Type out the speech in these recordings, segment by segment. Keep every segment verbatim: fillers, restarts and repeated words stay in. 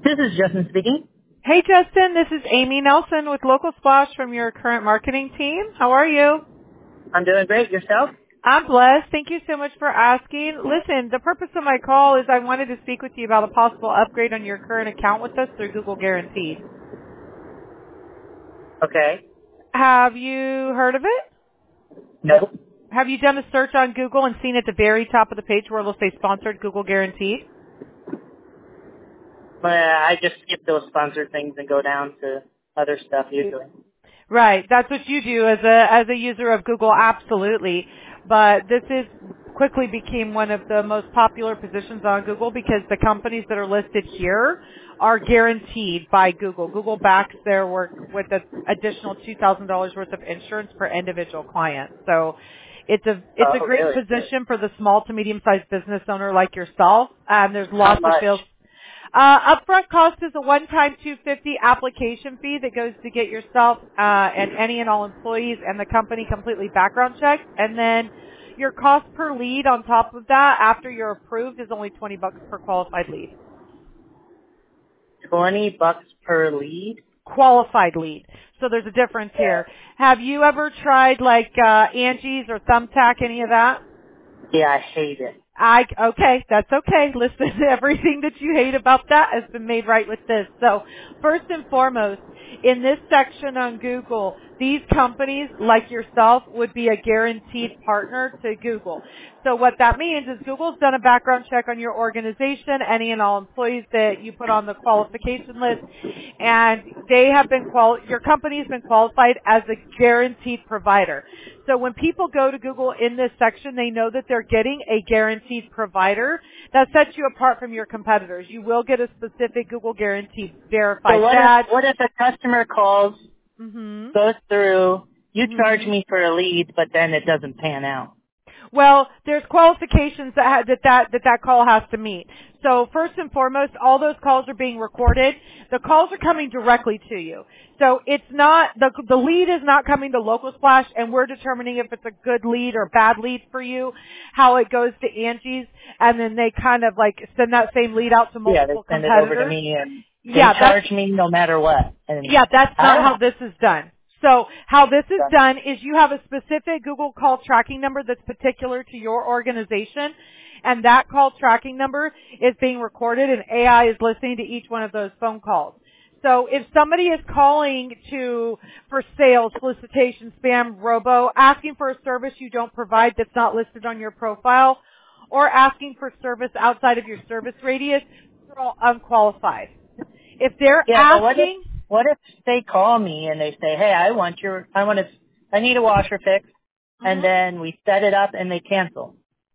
This is Justin speaking. Hey, Justin. This is Amy Nelson with Local Splash from your current marketing team. How are you? I'm doing great. Yourself? I'm blessed. Thank you so much for asking. Listen, the purpose of my call is I wanted to speak with you about a possible upgrade on your current account with us through Google Guaranteed. Okay. Have you heard of it? No. Have you done a search on Google and seen at the very top of the page where it'll say sponsored Google Guaranteed? Uh, I just skip those sponsored things and go down to other stuff usually. Right. That's what you do as a as a user of Google, absolutely. But this is quickly became one of the most popular positions on Google because the companies that are listed here are guaranteed by Google. Google backs their work with an additional two thousand dollars worth of insurance per individual client. So it's a it's Oh, a great really? position for the small to medium-sized business owner like yourself. And there's How lots of much? sales. Uh, upfront cost is a one-time two hundred fifty dollars application fee that goes to get yourself uh, and any and all employees and the company completely background checked. And then your cost per lead on top of that after you're approved is only twenty bucks per qualified lead. Twenty bucks per lead? Qualified lead. So there's a difference Yeah. here. Have you ever tried like uh, Angie's or Thumbtack, any of that? Yeah, I hate it. I, okay, that's okay. Listen, everything that you hate about that has been made right with this. So first and foremost, in this section on Google, these companies like yourself would be a guaranteed partner to Google. So what that means is Google's done a background check on your organization, any and all employees that you put on the qualification list, and they have been qual- your company's been qualified as a guaranteed provider. So when people go to Google in this section, they know that they're getting a guaranteed provider. That sets you apart from your competitors. You will get a specific Google guaranteed verified So what badge. if, what if a customer calls, Mm-hmm. goes through, you charge Mm-hmm. me for a lead, but then it doesn't pan out? Well, there's qualifications that, ha- that that that that call has to meet. So first and foremost, all those calls are being recorded. The calls are coming directly to you. So it's not the the lead is not coming to Local Splash, and we're determining if it's a good lead or bad lead for you. How it goes to Angie's, and then they kind of like send that same lead out to Yeah, they multiple send it over to competitors. me and they Yeah, that's charge me no matter what. And yeah, that's I not don't how this is done. So how this is know. done is you have a specific Google call tracking number that's particular to your organization, and that call tracking number is being recorded, and A I is listening to each one of those phone calls. So if somebody is calling to, for sales, solicitation, spam, robo, asking for a service you don't provide that's not listed on your profile, or asking for service outside of your service radius, they're all unqualified. If they're Yeah, but what if asking, what if they call me and they say, "Hey, I want your, I want to, I need a washer fixed," and Mhm. then we set it up and they cancel,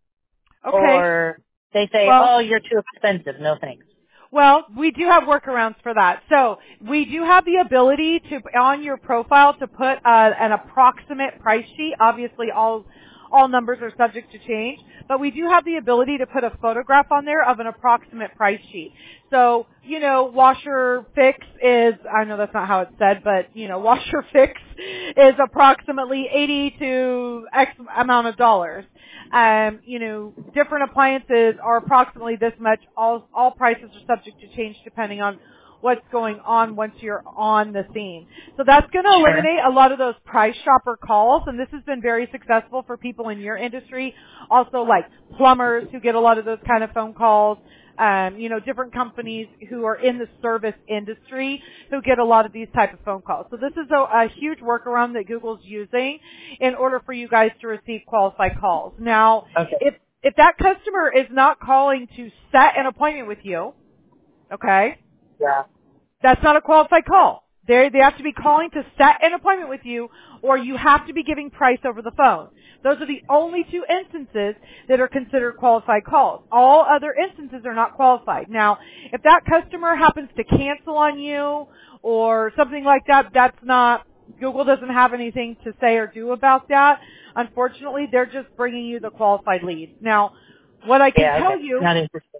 Okay. or they say, Well, "Oh, you're too expensive, no thanks." well, we do have workarounds for that. So we do have the ability to, on your profile, to put uh, an approximate price sheet. Obviously, all all numbers are subject to change, but we do have the ability to put a photograph on there of an approximate price sheet. So, you know, washer fix is, I know that's not how it's said, but, you know, washer fix is approximately eighty to X amount of dollars. Um, you know, different appliances are approximately this much. All, all prices are subject to change depending on what's going on once you're on the scene. So that's going to Sure. eliminate a lot of those price shopper calls, and this has been very successful for people in your industry. Also like plumbers who get a lot of those kind of phone calls. Um, you know, different companies who are in the service industry who get a lot of these type of phone calls. So this is a, a huge workaround that Google's using in order for you guys to receive qualified calls. Now, Okay. if if that customer is not calling to set an appointment with you, okay, Yeah. that's not a qualified call. They they have to be calling to set an appointment with you, or you have to be giving price over the phone. Those are the only two instances that are considered qualified calls. All other instances are not qualified. Now, if that customer happens to cancel on you or something like that, that's not, Google doesn't have anything to say or do about that. Unfortunately, they're just bringing you the qualified lead. Now, what I can Yeah. tell Okay. you, Not interested.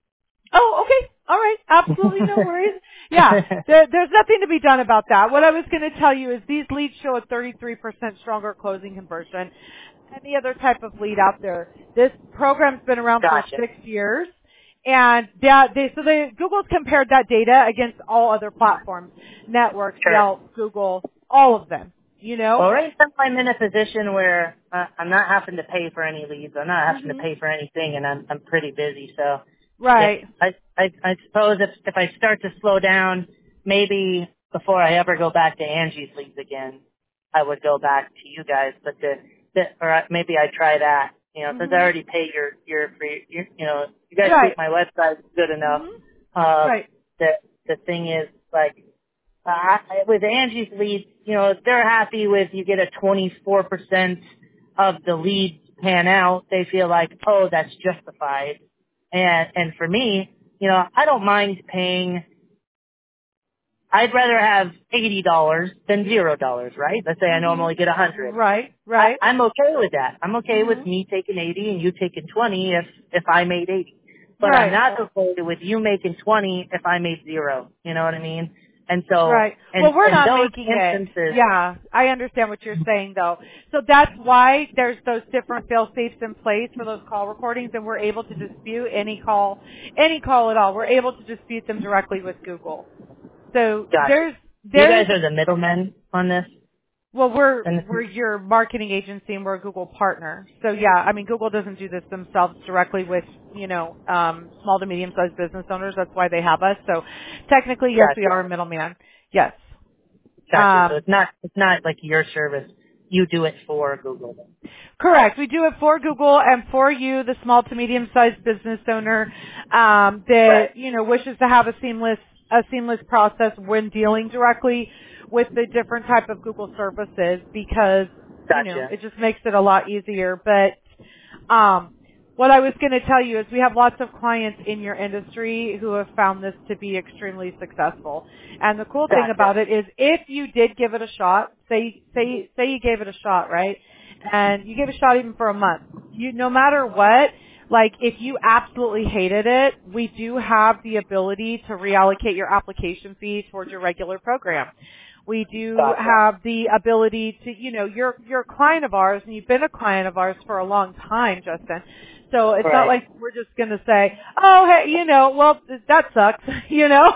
oh, okay. All right. Absolutely no worries. Yeah. There, there's nothing to be done about that. What I was going to tell you is these leads show a thirty-three percent stronger closing conversion than any other type of lead out there. This program's been around for Gotcha. six years, and that they, so they, Google's compared that data against all other platforms, networks, Sure. Yelp, Google, all of them, you know? Well, right now I'm in a position where uh, I'm not having to pay for any leads. I'm not having Mm-hmm. to pay for anything, and I'm I'm pretty busy. So, Right. if, I, I I suppose if if I start to slow down, maybe before I ever go back to Angie's leads again, I would go back to you guys. But the, the or maybe I try that. You know, since I Mm-hmm. already pay your your free, your, you know, you guys Right. think my website's good enough. Mm-hmm. Uh, Right. the the thing is like. Uh, I- with Angie's leads, you know, if they're happy with you get a twenty-four percent of the leads pan out, they feel like, oh, that's justified. And, and for me, you know, I don't mind paying, I'd rather have eighty dollars than zero dollars, right? Let's say I Mm-hmm. normally get one hundred. Right. I, Right. I'm okay with that. I'm okay with Mm-hmm. me taking eighty and you taking twenty if, if I made eighty. But I'm Right. not okay with you making twenty if I made zero. You know what I mean? And so, Right. and Well, we're in not those making it. instances, Yeah, I understand what you're saying, though. So that's why there's those different fail safes in place for those call recordings, and we're able to dispute any call, any call at all. We're able to dispute them directly with Google. So gotcha. there's You guys there's are the middlemen on this? well, we're And we're your marketing agency and we're a Google partner. So yeah, I mean Google doesn't do this themselves directly with, you know, um, small to medium sized business owners. That's why they have us. So technically, yes, we gotcha. are a middleman. Yes. Gotcha. So Um, it's not, it's not like your service. You do it for Google. correct. We do it for Google and for you, the small to medium sized business owner um, Right. that, you know, wishes to have a seamless a seamless process when dealing directly with the different type of Google services because, you know, Gotcha. it just makes it a lot easier. But um, what I was going to tell you is we have lots of clients in your industry who have found this to be extremely successful. And the cool thing Gotcha. about it is if you did give it a shot, say say say you gave it a shot, right? And you gave it a shot even for a month. You no matter what, like if you absolutely hated it, we do have the ability to reallocate your application fee towards your regular program. We do Gotcha. have the ability to, you know, you're you're a client of ours and you've been a client of ours for a long time, Justin. So it's not Right. like we're just going to say, oh, hey, you know, well, that sucks, you know.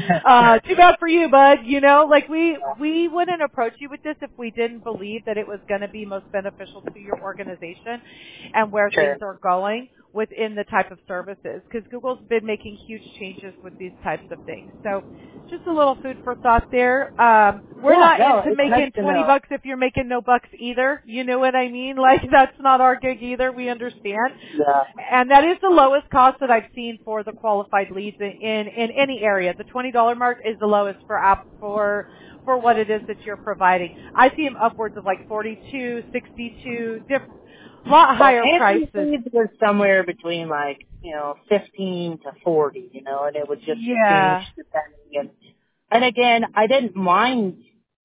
uh, too bad for you, bud, you know. Like we we wouldn't approach you with this if we didn't believe that it was going to be most beneficial to your organization and where Sure. things are going within the type of services. Because Google's been making huge changes with these types of things. So just a little food for thought there. Um, we're Yeah, not no, into it's nice making to twenty know. bucks if you're making no bucks either. You know what I mean? Like that's not our gig either. We understand. Yeah. And that is the lowest cost that I've seen for the qualified leads in, in, in any area. The twenty dollar mark is the lowest for app for for what it is that you're providing. I see them upwards of like forty-two, sixty-two, different, lot Well, higher Anthony prices. Leeds was somewhere between like, you know, fifteen to forty, you know, and it would just change Yeah. depending. And, and again, I didn't mind,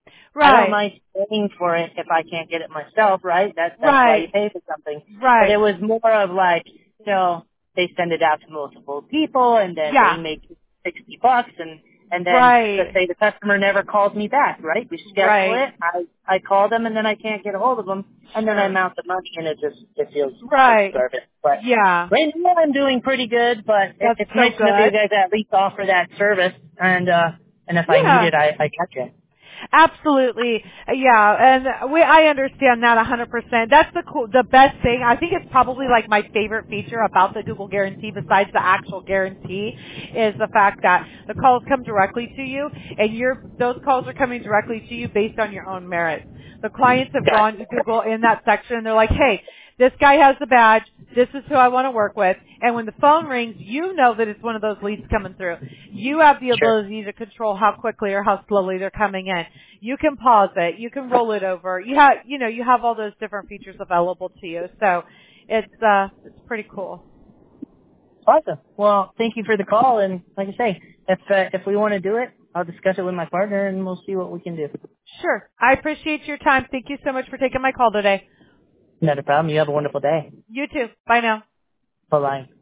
I don't Right. mind paying for it if I can't get it myself, right? That, that's why you Right. pay for something. But it Right. was more of like, you know, they send it out to multiple people and then they Yeah. make sixty bucks and, and then let's Right. say the customer never calls me back, right? We schedule Right. it, I, I call them and then I can't get a hold of them and then I Sure. amount the money and it just, it feels like Right. garbage. But Yeah. right now I'm doing pretty good, but it, That's it's so nice to know that you good. guys at least offer that service and, uh, and if I need Yeah. it, I, I catch it. Absolutely, yeah, and we I understand that one hundred percent. That's the cool, the best thing. I think it's probably like my favorite feature about the Google Guarantee, besides the actual guarantee, is the fact that the calls come directly to you, and your those calls are coming directly to you based on your own merit. The clients have gone to Gotcha. Google in that section, and they're like, "Hey, this guy has the badge. This is who I want to work with." And when the phone rings, you know that it's one of those leads coming through. You have the Sure. ability to control how quickly or how slowly they're coming in. You can pause it. You can roll it over. You have, you know, you have all those different features available to you. So it's, uh, it's pretty cool. Awesome. Well, thank you for the call, and like I say, if uh, if we want to do it, I'll discuss it with my partner, and we'll see what we can do. Sure. I appreciate your time. Thank you so much for taking my call today. Not a problem. You have a wonderful day. You too. Bye now. Bye bye.